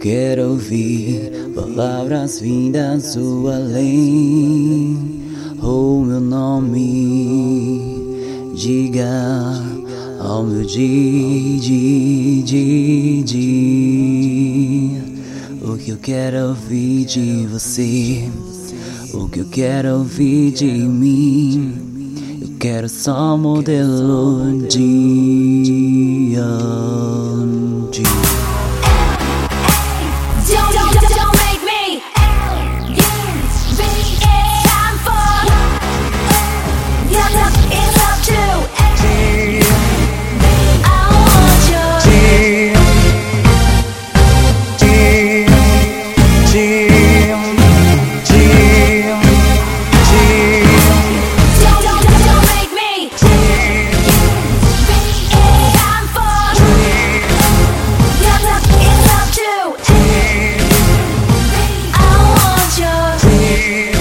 quero ouvir palavras vindas do além. O meu nome, diga ao meu o que eu quero ouvir de você, o que eu quero ouvir de mim. Eu quero só modelo diante. Don't make me it's time for it's up to I want you. Don't make me it's time for it's up to I want you.